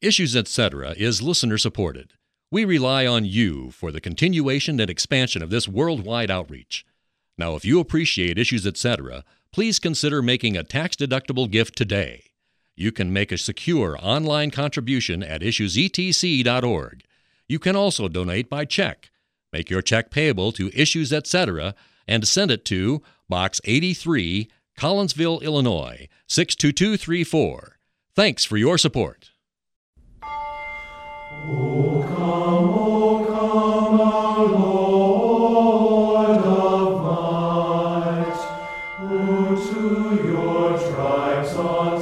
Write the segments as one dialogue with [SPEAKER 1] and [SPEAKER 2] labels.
[SPEAKER 1] Issues Etc. is listener-supported. We rely on you for the continuation and expansion of this worldwide outreach. Now, if you appreciate Issues Etc., please consider making a tax-deductible gift today. You can make a secure online contribution at issuesetc.org. You can also donate by check. Make your check payable to Issues Etc. and send it to Box 83, Collinsville, Illinois, 62234. Thanks for your support.
[SPEAKER 2] O come, our Lord of might, who to your tribes on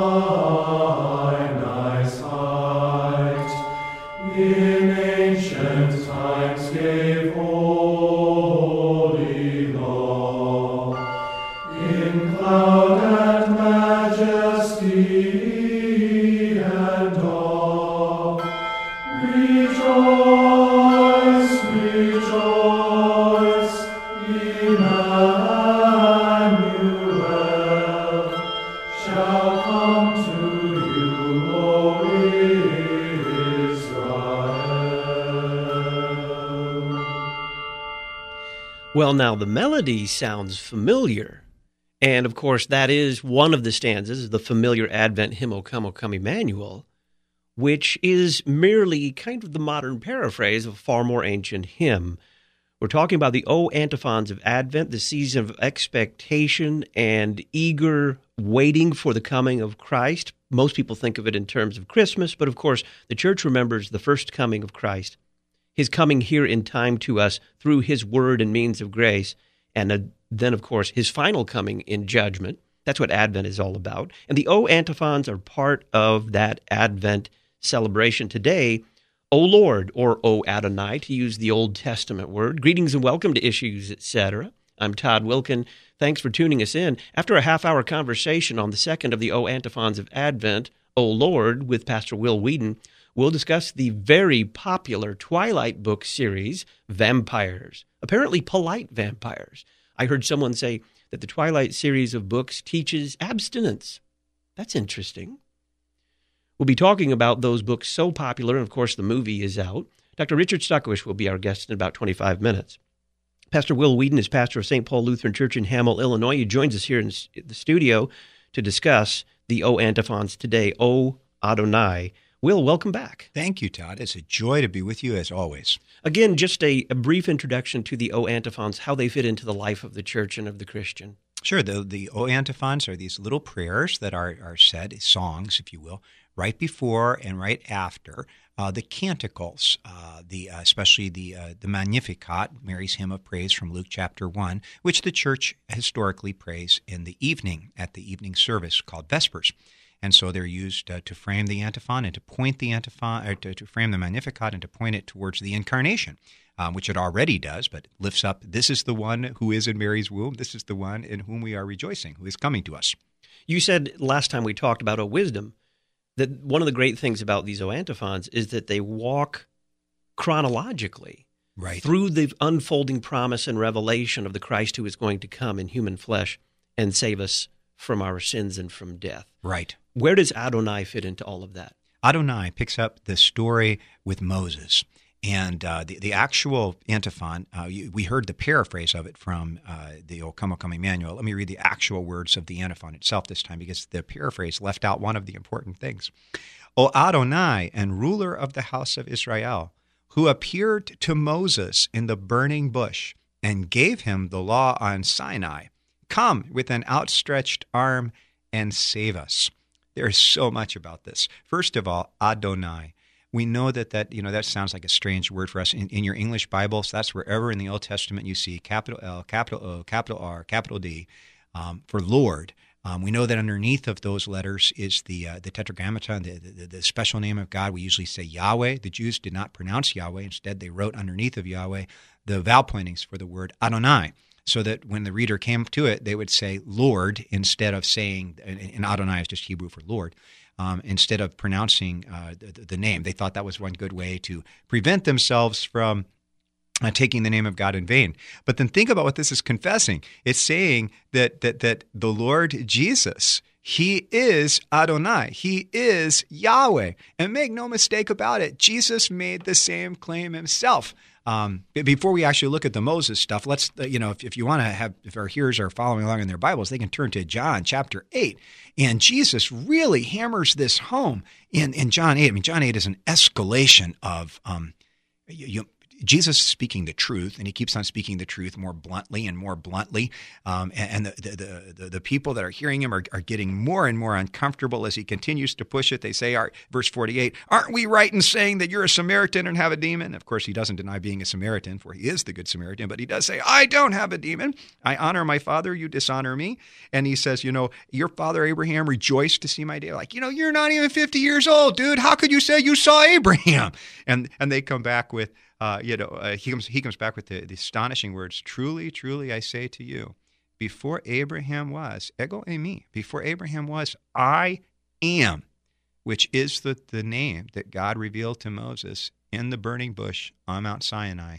[SPEAKER 2] Sinai's height in ancient times gave holy law, in cloud and majesty and awe. Rejoice, rejoice, Emmanuel shall come to you, O Israel.
[SPEAKER 3] Well, now the melody sounds familiar. And, of course, that is one of the stanzas, the familiar Advent hymn, O Come, Emmanuel, which is merely kind of the modern paraphrase of a far more ancient hymn. We're talking about the O antiphons of Advent, the season of expectation and eager waiting for the coming of Christ. Most people think of it in terms of Christmas, but of course the church remembers the first coming of Christ, his coming here in time to us through his word and means of grace, and then, of course, his final coming in judgment. That's what Advent is all about. And the O antiphons are part of that Advent celebration today. O Lord, or O Adonai, to use the Old Testament word. Greetings and welcome to Issues, Etc. I'm Todd Wilkin. Thanks for tuning us in. After a half-hour conversation on the second of the O antiphons of Advent, O Lord, with Pastor Will Whedon, we'll discuss the very popular Twilight book series, Vampires, apparently polite vampires. I heard someone say that the Twilight series of books teaches abstinence. That's interesting. We'll be talking about those books so popular, and of course the movie is out. Dr. Richard Stuckish will be our guest in about 25 minutes. Pastor Will Whedon is pastor of St. Paul Lutheran Church in Hamel, Illinois. He joins us here in the studio to discuss the O antiphons today, O Adonai. Will, welcome back.
[SPEAKER 4] Thank you, Todd. It's a joy to be with you as always.
[SPEAKER 3] Again, just a brief introduction to the O antiphons, how they fit into the life of the church and of the Christian.
[SPEAKER 4] Sure. The O antiphons are these little prayers that are said, songs, if you will, right before and right after the canticles, especially the Magnificat, Mary's hymn of praise from Luke chapter 1, which the church historically prays in the evening at the evening service called Vespers. And so they're used to frame the antiphon and to point the antiphon, or to frame the Magnificat and to point it towards the incarnation, which it already does, but lifts up, this is the one who is in Mary's womb, this is the one in whom we are rejoicing, who is coming to us.
[SPEAKER 3] You said last time we talked about O wisdom, that one of the great things about these O antiphons is that they walk chronologically through the unfolding promise and revelation of the Christ who is going to come in human flesh and save us from our sins and from death.
[SPEAKER 4] Right.
[SPEAKER 3] Where does Adonai fit into all of that?
[SPEAKER 4] Adonai picks up the story with Moses. And the actual antiphon, we heard the paraphrase of it from the O Come, Emmanuel. Let me read the actual words of the antiphon itself this time, because the paraphrase left out one of the important things. O Adonai and ruler of the house of Israel, who appeared to Moses in the burning bush and gave him the law on Sinai, come with an outstretched arm and save us. There's so much about this. First of all, Adonai. We know that sounds like a strange word for us. In your English Bibles, that's wherever in the Old Testament you see capital L, capital O, capital R, capital D for Lord. We know that underneath of those letters is the Tetragrammaton, the special name of God. We usually say Yahweh. The Jews did not pronounce Yahweh. Instead, they wrote underneath of Yahweh the vowel pointings for the word Adonai, so that when the reader came to it, they would say Lord instead of saying, and Adonai is just Hebrew for Lord, instead of pronouncing the name. They thought that was one good way to prevent themselves from taking the name of God in vain. But then think about what this is confessing. It's saying that the Lord Jesus, He is Adonai. He is Yahweh. And make no mistake about it, Jesus made the same claim himself. Before we actually look at the Moses stuff, let's, if you want to have, if our hearers are following along in their Bibles, they can turn to John chapter 8. And Jesus really hammers this home in John 8. I mean, John 8 is an escalation of Jesus is speaking the truth, and he keeps on speaking the truth more bluntly and more bluntly. And the people that are hearing him are getting more and more uncomfortable as he continues to push it. They say, verse 48, aren't we right in saying that you're a Samaritan and have a demon? Of course, he doesn't deny being a Samaritan, for he is the good Samaritan, but he does say, I don't have a demon. I honor my father, you dishonor me. And he says, your father Abraham rejoiced to see my day. Like, you're not even 50 years old, dude. How could you say you saw Abraham? And they come back with, he comes back with the astonishing words, truly, truly, I say to you, before Abraham was, ego eimi, before Abraham was, I am, which is the name that God revealed to Moses in the burning bush on Mount Sinai.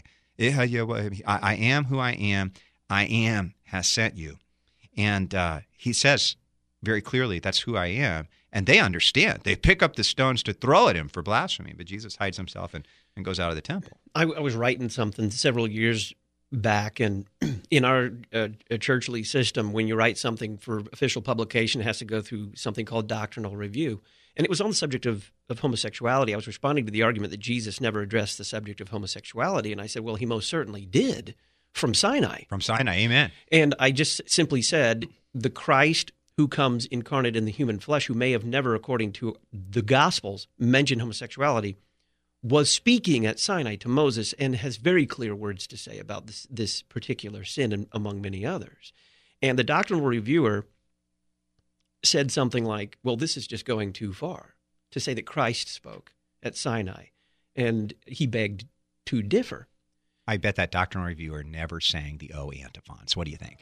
[SPEAKER 4] I am who I am has sent you. And he says very clearly, that's who I am. And they understand. They pick up the stones to throw at him for blasphemy, but Jesus hides himself and goes out of the temple.
[SPEAKER 3] I was writing something several years back, and in our churchly system, when you write something for official publication, it has to go through something called doctrinal review. And it was on the subject of homosexuality. I was responding to the argument that Jesus never addressed the subject of homosexuality, and I said, well, he most certainly did from Sinai.
[SPEAKER 4] From Sinai, amen.
[SPEAKER 3] And I just simply said, the Christ who comes incarnate in the human flesh, who may have never, according to the Gospels, mentioned homosexuality, was speaking at Sinai to Moses and has very clear words to say about this particular sin, and among many others. And the doctrinal reviewer said something like, well, this is just going too far to say that Christ spoke at Sinai. And he begged to differ.
[SPEAKER 4] I bet that doctrinal reviewer never sang the O antiphons. What do you think?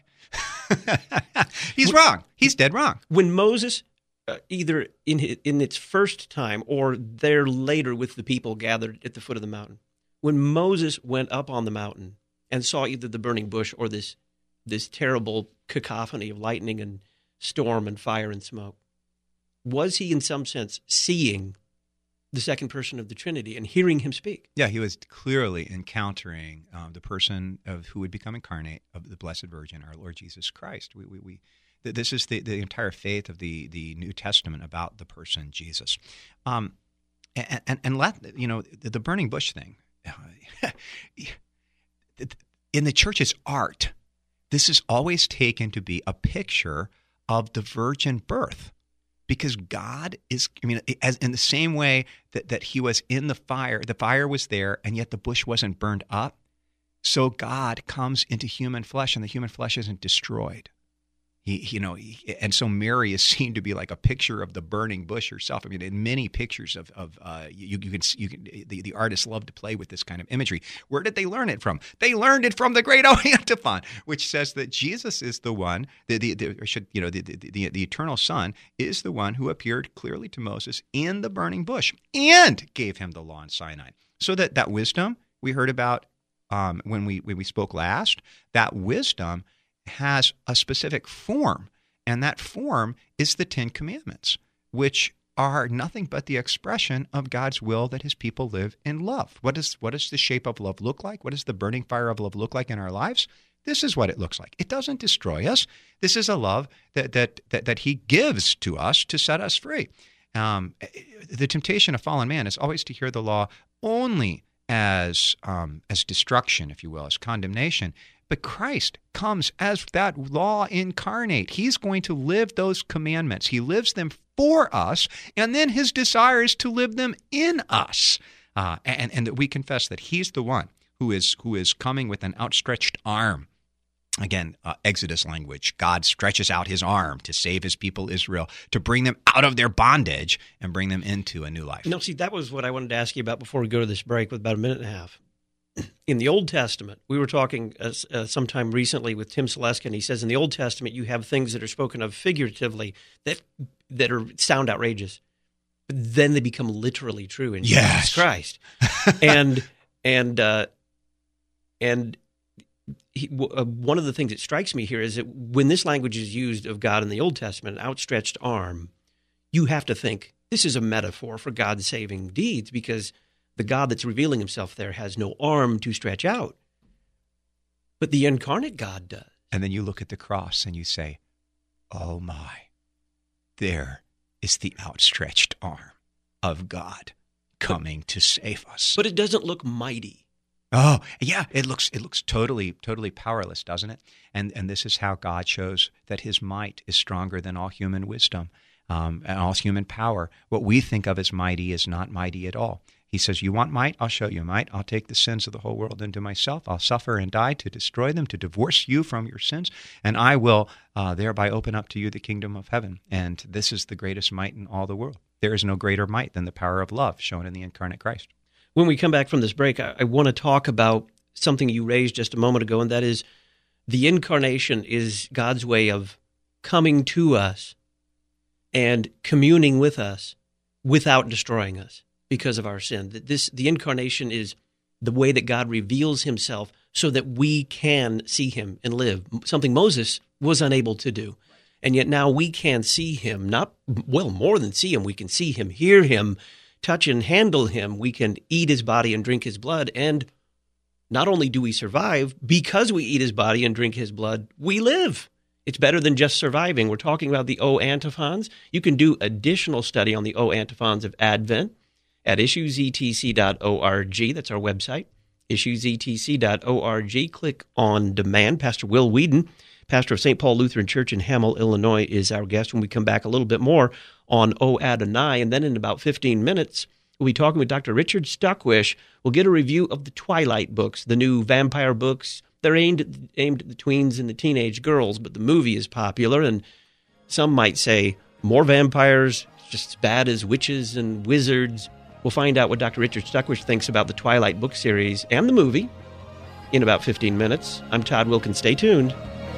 [SPEAKER 4] He's wrong. He's dead wrong.
[SPEAKER 3] When Moses, either in its first time or there later with the people gathered at the foot of the mountain, when Moses went up on the mountain and saw either the burning bush or this terrible cacophony of lightning and storm and fire and smoke, was he in some sense seeing the second person of the Trinity and hearing him speak?
[SPEAKER 4] Yeah, he was clearly encountering the person of who would become incarnate of the Blessed Virgin, our Lord Jesus Christ. This is the entire faith of the New Testament about the person Jesus. And the burning bush thing, in the church's art, this is always taken to be a picture of the virgin birth. Because God is, as in the same way that he was in the fire was there, and yet the bush wasn't burned up. So God comes into human flesh, and the human flesh isn't destroyed. And so Mary is seen to be like a picture of the burning bush herself. I mean, in many pictures the artists love to play with this kind of imagery. Where did they learn it from? They learned it from the great O antiphon, which says that Jesus is the one, the eternal Son is the one who appeared clearly to Moses in the burning bush and gave him the law in Sinai. So that wisdom we heard about when we spoke last, that wisdom has a specific form, and that form is the Ten Commandments, which are nothing but the expression of God's will that his people live in love. What does the shape of love look like? What does the burning fire of love look like in our lives? This is what it looks like. It doesn't destroy us. This is a love that he gives to us to set us free. The temptation of fallen man is always to hear the law only as destruction, if you will, as condemnation. But Christ comes as that law incarnate. He's going to live those commandments. He lives them for us, and then his desire is to live them in us. And that we confess that he's the one who is coming with an outstretched arm. Again, Exodus language. God stretches out his arm to save his people Israel, to bring them out of their bondage and bring them into a new life.
[SPEAKER 3] No, see, that was what I wanted to ask you about before we go to this break with about a minute and a half. In the Old Testament, we were talking sometime recently with Tim Seleskin. He says in the Old Testament you have things that are spoken of figuratively that sound outrageous, but then they become literally true in Jesus Christ. And one of the things that strikes me here is that when this language is used of God in the Old Testament, an outstretched arm, you have to think this is a metaphor for God's saving deeds, because the God that's revealing himself there has no arm to stretch out. But the incarnate God does.
[SPEAKER 4] And then you look at the cross and you say, oh my, there is the outstretched arm of God coming to save us.
[SPEAKER 3] But it doesn't look mighty.
[SPEAKER 4] Oh, yeah, it looks totally powerless, doesn't it? And this is how God shows that his might is stronger than all human wisdom and all human power. What we think of as mighty is not mighty at all. He says, you want might? I'll show you might. I'll take the sins of the whole world into myself. I'll suffer and die to destroy them, to divorce you from your sins, and I will thereby open up to you the kingdom of heaven. And this is the greatest might in all the world. There is no greater might than the power of love shown in the incarnate Christ.
[SPEAKER 3] When we come back from this break, I want to talk about something you raised just a moment ago, and that is the incarnation is God's way of coming to us and communing with us without destroying us because of our sin. The incarnation is the way that God reveals himself so that we can see him and live, something Moses was unable to do. And yet now we can see him, more than see him, we can see him, hear him, touch and handle him. We can eat his body and drink his blood. And not only do we survive, because we eat his body and drink his blood, we live. It's better than just surviving. We're talking about the O antiphons. You can do additional study on the O antiphons of Advent at issuesetc.org. That's our website, issuesetc.org. Click on demand. Pastor Will Whedon, pastor of St. Paul Lutheran Church in Hamel, Illinois, is our guest. When we come back, a little bit more on O Adonai, and then in about 15 minutes, we'll be talking with Dr. Richard Stuckwish. We'll get a review of the Twilight books, the new vampire books. They're aimed at the tweens and the teenage girls, but the movie is popular, and some might say more vampires, just as bad as witches and wizards. We'll find out what Dr. Richard Stuckwish thinks about the Twilight book series and the movie in about 15 minutes. I'm Todd Wilkins. Stay tuned.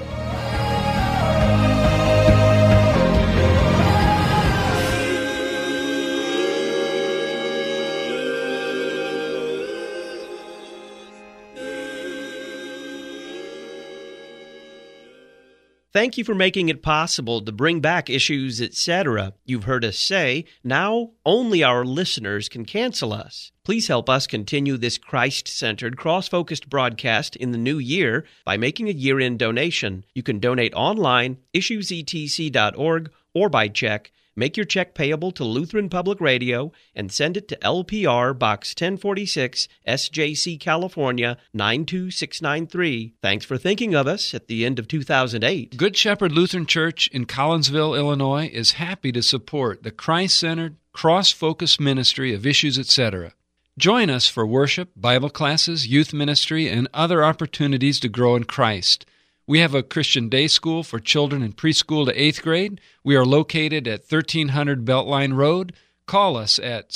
[SPEAKER 3] Thank you for making it possible to bring back Issues, Etc. You've heard us say, now only our listeners can cancel us. Please help us continue this Christ-centered, cross-focused broadcast in the new year by making a year-end donation. You can donate online, issuesetc.org, or by check. Make your check payable to Lutheran Public Radio and send it to LPR Box 1046, SJC, California, 92693. Thanks for thinking of us at the end of 2008.
[SPEAKER 5] Good Shepherd Lutheran Church in Collinsville, Illinois, is happy to support the Christ-centered, cross-focused ministry of Issues, Etc. Join us for worship, Bible classes, youth ministry, and other opportunities to grow in Christ. We have a Christian day school for children in preschool to 8th grade. We are located at 1300 Beltline Road. Call us at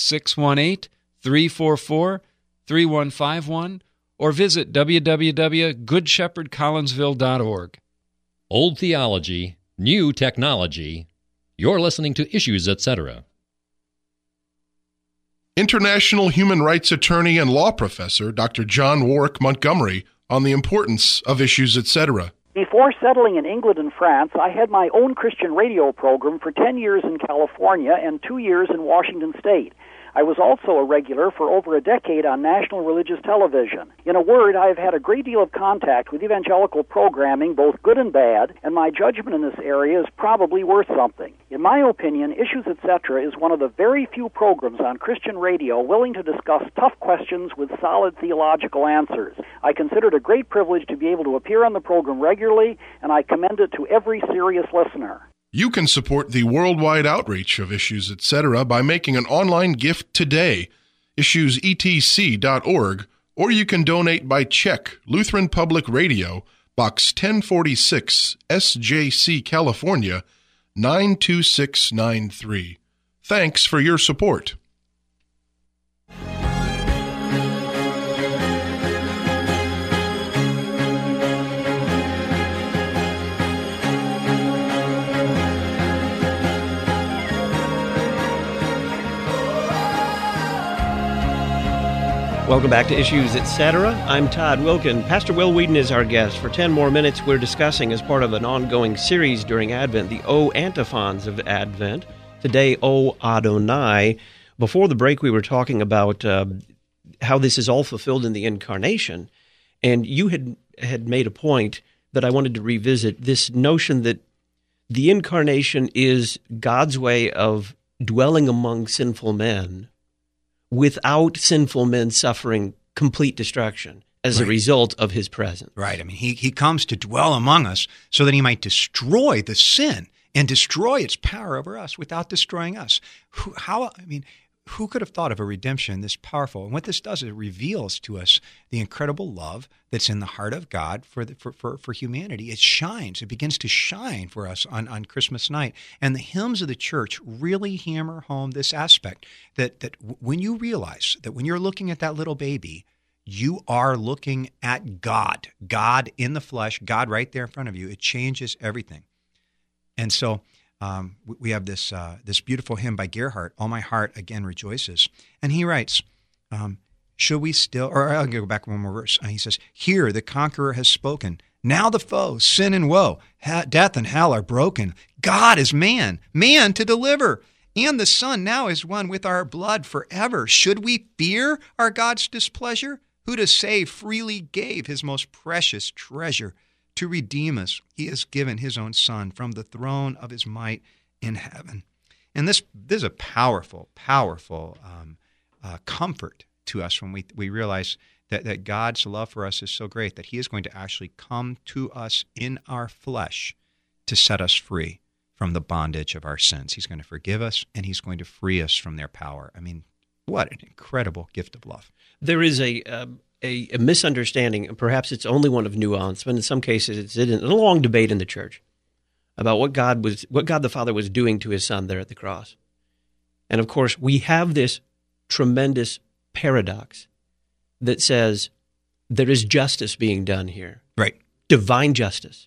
[SPEAKER 5] 618-344-3151 or visit www.goodshepherdcollinsville.org.
[SPEAKER 1] Old theology, new technology. You're listening to Issues, Etc.
[SPEAKER 6] International human rights attorney and law professor Dr. John Warwick Montgomery on the importance of Issues, Etc.
[SPEAKER 7] Before settling in England and France, I had my own Christian radio program for 10 years in California and 2 years in Washington State. I was also a regular for over a decade on national religious television. In a word, I have had a great deal of contact with evangelical programming, both good and bad, and my judgment in this area is probably worth something. In my opinion, Issues, Etc. is one of the very few programs on Christian radio willing to discuss tough questions with solid theological answers. I consider it a great privilege to be able to appear on the program regularly, and I commend it to every serious listener.
[SPEAKER 6] You can support the worldwide outreach of Issues, Etc. by making an online gift today, issuesetc.org, or you can donate by check, Lutheran Public Radio, Box 1046, SJC, California, 92693. Thanks for your support.
[SPEAKER 3] Welcome back to Issues Etc. I'm Todd Wilkin. Pastor Will Whedon is our guest. For 10 more minutes, we're discussing, as part of an ongoing series during Advent, the O antiphons of Advent. Today, O Adonai. Before the break, we were talking about how this is all fulfilled in the Incarnation, and you had made a point that I wanted to revisit, this notion that the Incarnation is God's way of dwelling among sinful men without sinful men suffering complete destruction as a result of his presence.
[SPEAKER 4] Right. I mean, he comes to dwell among us so that he might destroy the sin and destroy its power over us without destroying us. Who could have thought of a redemption this powerful? And what this does is it reveals to us the incredible love that's in the heart of God for humanity. It shines. It begins to shine for us on Christmas night. And the hymns of the church really hammer home this aspect, that when you realize that when you're looking at that little baby, you are looking at God in the flesh, God right there in front of you. It changes everything. And so we have this beautiful hymn by Gerhardt, All My Heart Again Rejoices. And he writes, should we still, or I'll go back one more verse. He says, here the conqueror has spoken. Now the foe, sin and woe, death and hell are broken. God is man to deliver. And the Son now is one with our blood forever. Should we fear our God's displeasure? Who to save freely gave his most precious treasure. To redeem us, he has given his own Son from the throne of his might in heaven. And this is a powerful comfort to us when we realize that God's love for us is so great that he is going to actually come to us in our flesh to set us free from the bondage of our sins. He's going to forgive us, and he's going to free us from their power. I mean, what an incredible gift of love.
[SPEAKER 3] There is a misunderstanding, and perhaps it's only one of nuance, but in some cases it's in a long debate in the church about what God the Father was doing to his Son there at the cross. And of course, we have this tremendous paradox that says there is justice being done here.
[SPEAKER 4] Right.
[SPEAKER 3] Divine justice.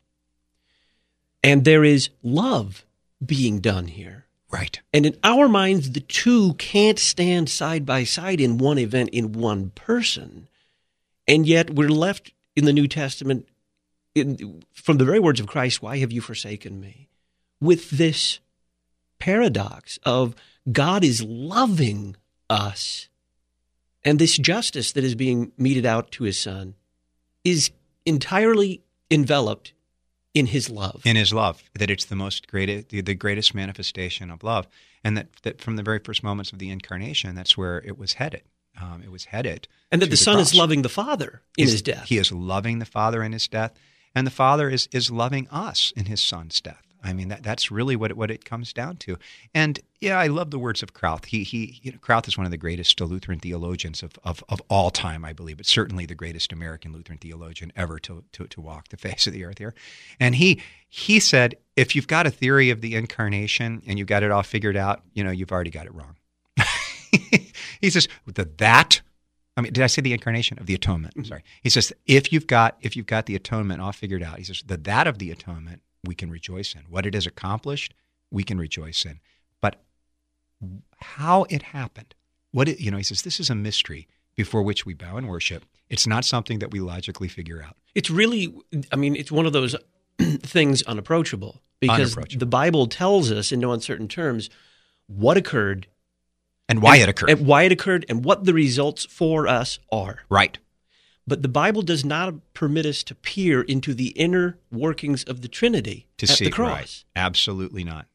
[SPEAKER 3] And there is love being done here.
[SPEAKER 4] Right.
[SPEAKER 3] And in our minds, the two can't stand side by side in one event, in one person. And yet we're left in the New Testament, from the very words of Christ, why have you forsaken me? With this paradox of God is loving us, and this justice that is being meted out to his Son is entirely enveloped in his love.
[SPEAKER 4] In his love, that it's the greatest manifestation of love. And that from the very first moments of the Incarnation, that's where it was headed. It was headed.
[SPEAKER 3] And that the Son
[SPEAKER 4] cross.
[SPEAKER 3] is loving the Father in his death.
[SPEAKER 4] He is loving the Father in his death, and the Father is loving us in his Son's death. I mean, that's really what it comes down to. And yeah, I love the words of Krauth. Krauth is one of the greatest Lutheran theologians of all time, I believe, but certainly the greatest American Lutheran theologian ever to walk the face of the earth here. And he said, if you've got a theory of the Incarnation and you've got it all figured out, you've already got it wrong. He says did I say the Incarnation of the atonement? I'm sorry. He says if you've got the atonement all figured out, he says that of the atonement we can rejoice in. What it has accomplished, we can rejoice in. But how it happened, he says this is a mystery before which we bow and worship. It's not something that we logically figure out.
[SPEAKER 3] It's really, it's one of those things unapproachable, because the Bible tells us in no uncertain terms what occurred.
[SPEAKER 4] And why it occurred.
[SPEAKER 3] And why it occurred, and what the results for us are.
[SPEAKER 4] Right.
[SPEAKER 3] But the Bible does not permit us to peer into the inner workings of the Trinity at the cross. Right.
[SPEAKER 4] Absolutely not.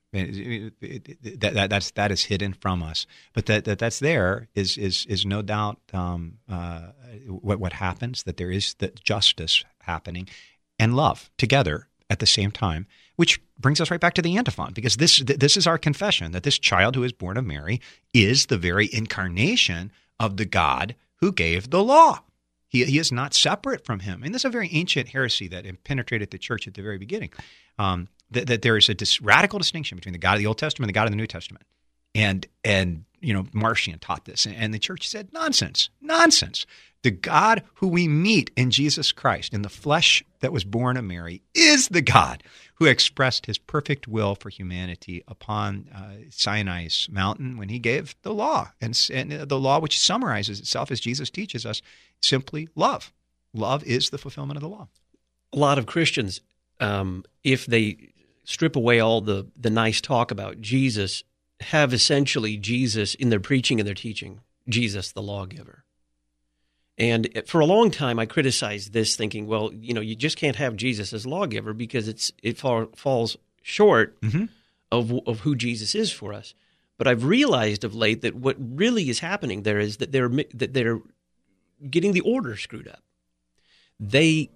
[SPEAKER 4] That is hidden from us. But that's there is no doubt what happens, that there is the justice happening and love together at the same time, which brings us right back to the antiphon, because this is our confession, that this child who is born of Mary is the very incarnation of the God who gave the law. He is not separate from him. And this is a very ancient heresy that penetrated the church at the very beginning, that there is a radical distinction between the God of the Old Testament and the God of the New Testament. And Marcion taught this, and the church said, nonsense. The God who we meet in Jesus Christ, in the flesh that was born of Mary, is the God who expressed his perfect will for humanity upon Sinai's mountain when he gave the law, and the law which summarizes itself, as Jesus teaches us, simply love. Love is the fulfillment of the law.
[SPEAKER 3] A lot of Christians, if they strip away all the nice talk about Jesus, have essentially Jesus in their preaching and their teaching, Jesus the lawgiver. And for a long time, I criticized this, thinking, well, you just can't have Jesus as lawgiver because it falls short of who Jesus is for us. But I've realized of late that what really is happening there is that they're getting the order screwed up. They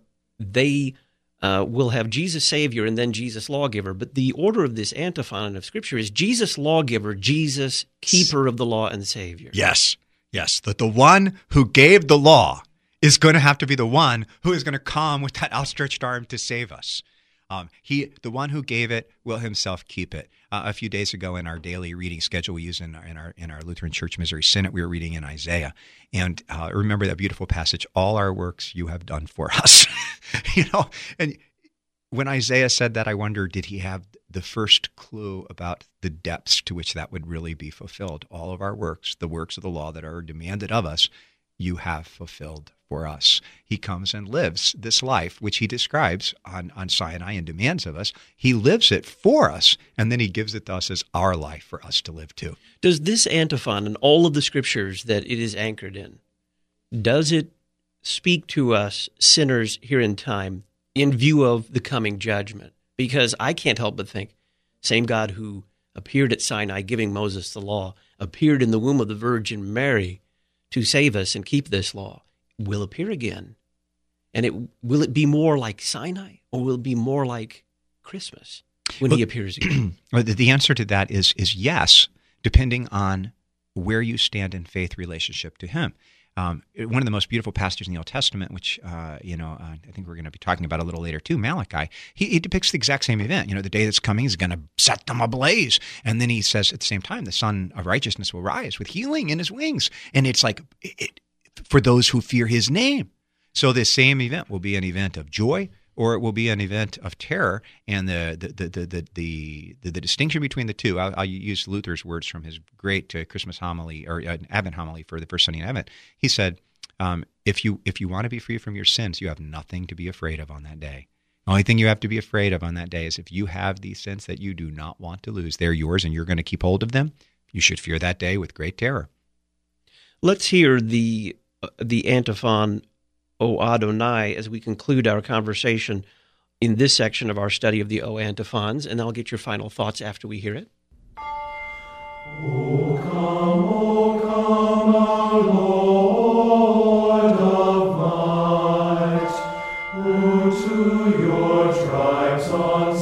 [SPEAKER 3] will have Jesus Savior and then Jesus lawgiver, but the order of this antiphon of Scripture is Jesus lawgiver, Jesus keeper of the law and Savior.
[SPEAKER 4] Yes, that the one who gave the law is going to have to be the one who is going to come with that outstretched arm to save us. The one who gave it, will himself keep it. A few days ago in our daily reading schedule we use in our Lutheran Church Missouri Synod, we were reading in Isaiah. And remember that beautiful passage, all our works you have done for us. And when Isaiah said that, I wonder, did he have the first clue about the depths to which that would really be fulfilled? All of our works, the works of the law that are demanded of us, you have fulfilled for us. He comes and lives this life, which he describes on Sinai and demands of us. He lives it for us, and then he gives it to us as our life for us to live too.
[SPEAKER 3] Does this antiphon and all of the Scriptures that it is anchored in, does it speak to us sinners here in time in view of the coming judgment? Because I can't help but think, same God who appeared at Sinai giving Moses the law, appeared in the womb of the Virgin Mary to save us and keep this law, will appear again. And will it be more like Sinai, or will it be more like Christmas when he appears again?
[SPEAKER 4] Well, the answer to that is yes, depending on where you stand in faith relationship to him. One of the most beautiful passages in the Old Testament, which I think we're going to be talking about a little later too, Malachi, he depicts the exact same event. The day that's coming is going to set them ablaze. And then he says at the same time, the Son of Righteousness will rise with healing in his wings. And it's like for those who fear his name. So this same event will be an event of joy, or it will be an event of terror. And the distinction between the two, I'll use Luther's words from his great Christmas homily, or Advent homily for the first Sunday in Advent. He said, if you want to be free from your sins, you have nothing to be afraid of on that day. The only thing you have to be afraid of on that day is if you have these sins that you do not want to lose, they're yours and you're going to keep hold of them, you should fear that day with great terror.
[SPEAKER 3] Let's hear the antiphon, O Adonai, as we conclude our conversation in this section of our study of the O antiphons, and I'll get your final thoughts after we hear it.
[SPEAKER 2] O come, our Lord of might, who to your tribes on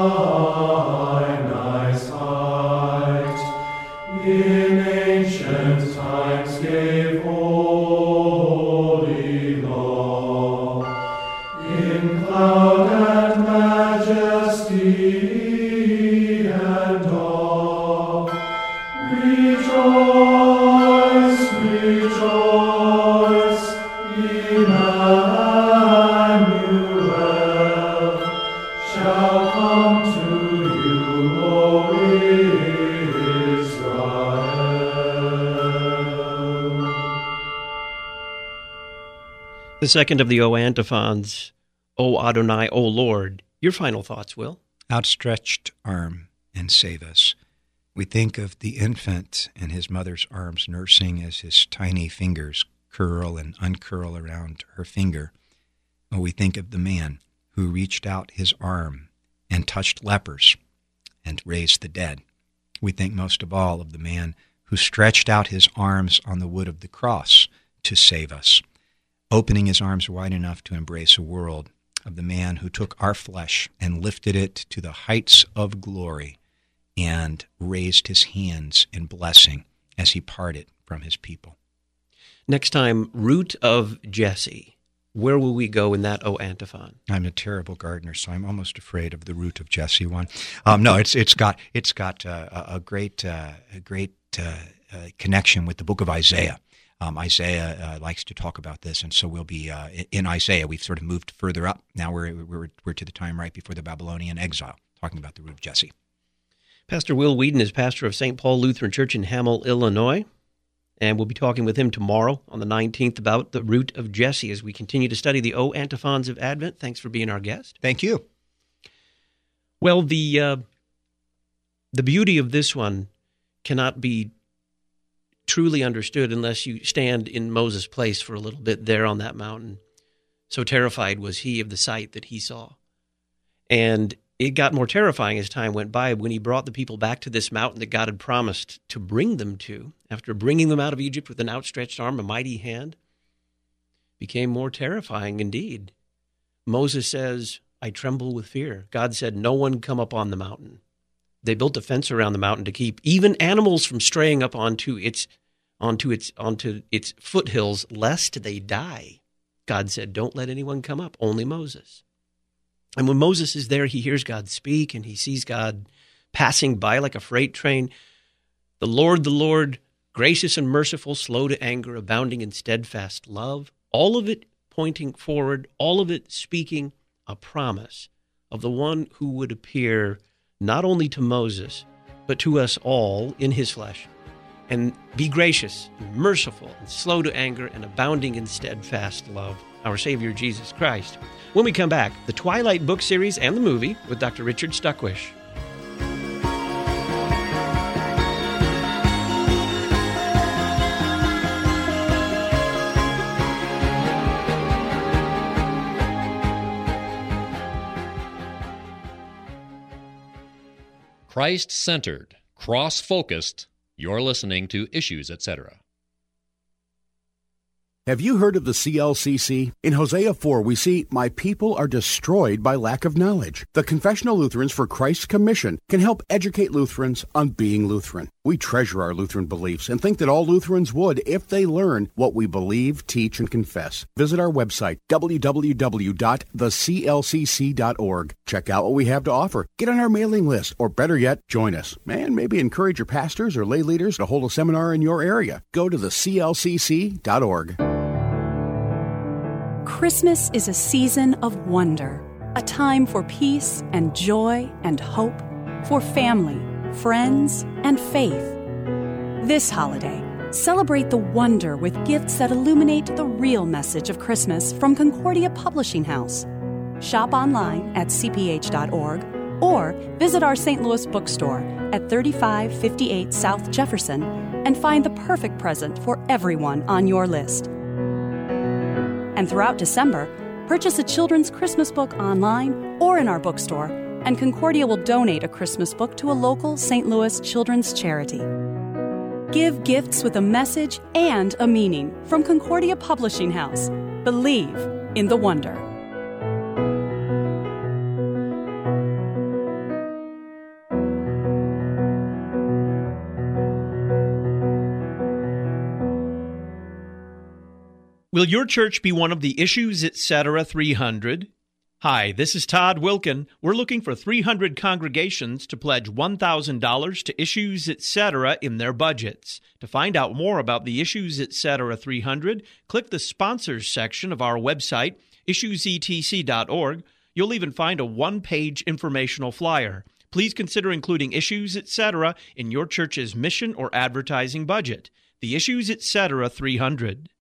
[SPEAKER 2] Sinai's height in ancient times gave holy law, in cloud and majesty and awe. Rejoice, rejoice, Emmanuel shall come to you, O Israel.
[SPEAKER 3] The second of the O antiphons, O Adonai, O Lord. Your final thoughts, Will?
[SPEAKER 4] Outstretched arm and save us. We think of the infant in his mother's arms nursing as his tiny fingers curl and uncurl around her finger. Or we think of the man who reached out his arm and touched lepers and raised the dead. We think most of all of the man who stretched out his arms on the wood of the cross to save us, opening his arms wide enough to embrace a world, of the man who took our flesh and lifted it to the heights of glory and raised his hands in blessing as he parted from his people.
[SPEAKER 3] Next time, Root of Jesse. Where will we go in that O antiphon?
[SPEAKER 4] I'm a terrible gardener, so I'm almost afraid of the root of Jesse one. No, it's got a great connection with the book of Isaiah. Isaiah likes to talk about this, and so we'll be in Isaiah. We've sort of moved further up. Now we're to the time right before the Babylonian exile, talking about the root of Jesse.
[SPEAKER 3] Pastor Will Whedon is pastor of St. Paul Lutheran Church in Hamel, Illinois, and we'll be talking with him tomorrow on the 19th about the root of Jesse as we continue to study the O antiphons of Advent. Thanks for being our guest.
[SPEAKER 4] Thank you.
[SPEAKER 3] Well, the beauty of this one cannot be truly understood unless you stand in Moses' place for a little bit there on that mountain. So terrified was he of the sight that he saw. And it got more terrifying as time went by when he brought the people back to this mountain that God had promised to bring them to. After bringing them out of Egypt with an outstretched arm, a mighty hand, became more terrifying indeed. Moses says, I tremble with fear. God said, no one come up on the mountain. They built a fence around the mountain to keep even animals from straying up onto its foothills, lest they die. God said, don't let anyone come up, only Moses. And when Moses is there, he hears God speak, and he sees God passing by like a freight train. The Lord, gracious and merciful, slow to anger, abounding in steadfast love. All of it pointing forward, all of it speaking a promise of the one who would appear not only to Moses, but to us all in his flesh, and be gracious and merciful and slow to anger and abounding in steadfast love, our Savior Jesus Christ. When we come back, the Twilight book series and the movie with Dr. Richard Stuckwish.
[SPEAKER 1] Christ-centered, cross-focused. You're listening to Issues, Etc.
[SPEAKER 8] Have you heard of the CLCC? In Hosea 4, we see, my people are destroyed by lack of knowledge. The Confessional Lutherans for Christ's Commission can help educate Lutherans on being Lutheran. We treasure our Lutheran beliefs and think that all Lutherans would if they learn what we believe, teach, and confess. Visit our website, www.theclcc.org. Check out what we have to offer. Get on our mailing list, or better yet, join us. And maybe encourage your pastors or lay leaders to hold a seminar in your area. Go to theclcc.org.
[SPEAKER 9] Christmas is a season of wonder, a time for peace and joy and hope, for family, friends, and faith. This holiday, celebrate the wonder with gifts that illuminate the real message of Christmas from Concordia Publishing House. Shop online at cph.org or visit our St. Louis bookstore at 3558 South Jefferson and find the perfect present for everyone on your list. And throughout December, purchase a children's Christmas book online or in our bookstore, and Concordia will donate a Christmas book to a local St. Louis children's charity. Give gifts with a message and a meaning from Concordia Publishing House. Believe in the wonder.
[SPEAKER 3] Will your church be one of the Issues Etc. 300? Hi, this is Todd Wilkin. We're looking for 300 congregations to pledge $1,000 to Issues Etc. in their budgets. To find out more about the Issues Etc. 300, click the Sponsors section of our website, issuesetc.org. You'll even find a one-page informational flyer. Please consider including Issues Etc. in your church's mission or advertising budget. The Issues Etc. 300.